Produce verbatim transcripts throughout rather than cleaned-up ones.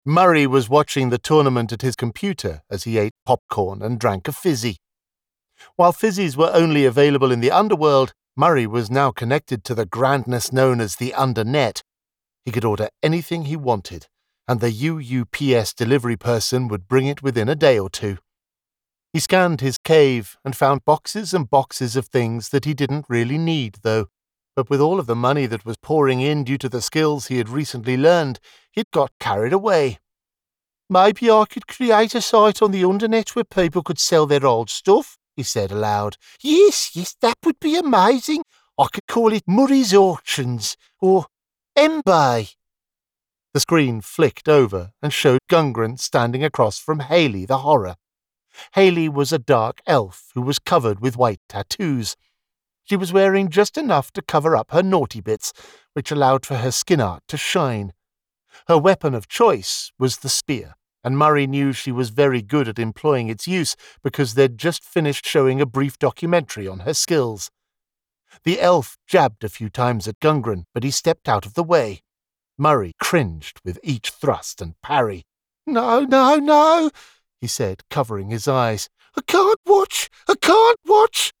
Murray was watching the tournament at his computer as he ate popcorn and drank a fizzy. While fizzies were only available in the underworld, Murray was now connected to the grandness known as the Undernet. He could order anything he wanted, and the U U P S delivery person would bring it within a day or two. He scanned his cave and found boxes and boxes of things that he didn't really need, though. But with all of the money that was pouring in due to the skills he had recently learned, he'd got carried away. Maybe I could create a site on the Undernet where people could sell their old stuff, he said aloud. Yes, yes, that would be amazing. I could call it Murray's Auctions, or eBay. The screen flicked over and showed Gungren standing across from Haley the Horror. Haley was a dark elf who was covered with white tattoos. She was wearing just enough to cover up her naughty bits, which allowed for her skin art to shine. Her weapon of choice was the spear, and Murray knew she was very good at employing its use because they'd just finished showing a brief documentary on her skills. The elf jabbed a few times at Gungren, but he stepped out of the way. Murray cringed with each thrust and parry. No, no, no, he said, covering his eyes. I can't watch! I can't watch!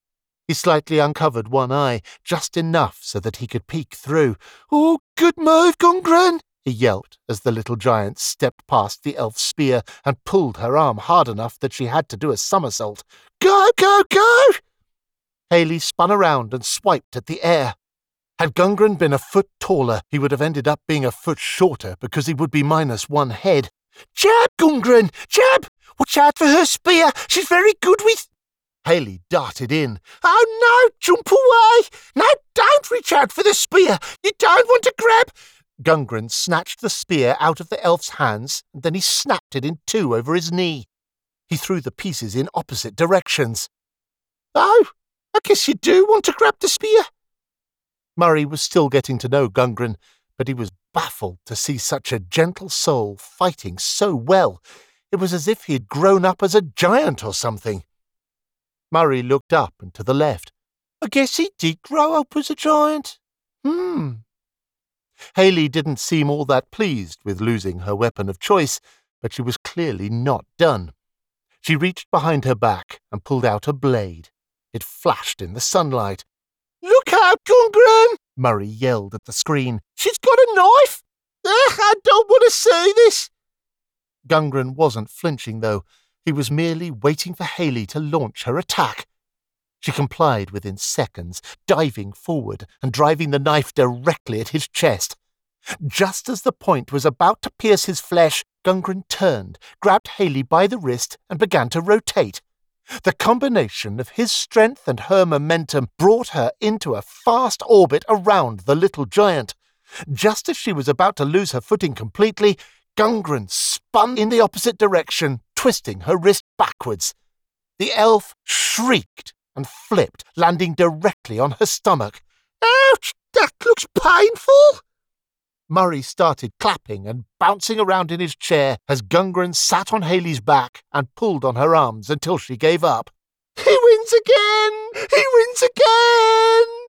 He slightly uncovered one eye, just enough so that he could peek through. Oh, good move, Gungren! He yelped as the little giant stepped past the elf's spear and pulled her arm hard enough that she had to do a somersault. Go, go, go! Haley spun around and swiped at the air. Had Gungren been a foot taller, he would have ended up being a foot shorter because he would be minus one head. Jab, Gungren! Jab! Watch out for her spear! She's very good with... Haley darted in. Oh no! Jump away! No, don't reach out for the spear! You don't want to grab... Gungren snatched the spear out of the elf's hands, and then he snapped it in two over his knee. He threw the pieces in opposite directions. Oh, I guess you do want to grab the spear. Murray was still getting to know Gungren, but he was baffled to see such a gentle soul fighting so well. It was as if he had grown up as a giant or something. Murray looked up and to the left. I guess he did grow up as a giant. Hmm. Haley didn't seem all that pleased with losing her weapon of choice, but she was clearly not done. She reached behind her back and pulled out a blade. It flashed in the sunlight. Look out, Gungren! Murray yelled at the screen. She's got a knife! Ugh, I don't want to see this! Gungren wasn't flinching, though. He was merely waiting for Haley to launch her attack. She complied within seconds, diving forward and driving the knife directly at his chest. Just as the point was about to pierce his flesh, Gungren turned, grabbed Haley by the wrist, and began to rotate. The combination of his strength and her momentum brought her into a fast orbit around the little giant. Just as she was about to lose her footing completely, Gungren spun in the opposite direction, twisting her wrist backwards. The elf shrieked and flipped, landing directly on her stomach. Ouch! That looks painful! Murray started clapping and bouncing around in his chair as Gungren sat on Haley's back and pulled on her arms until she gave up. He wins again! He wins again!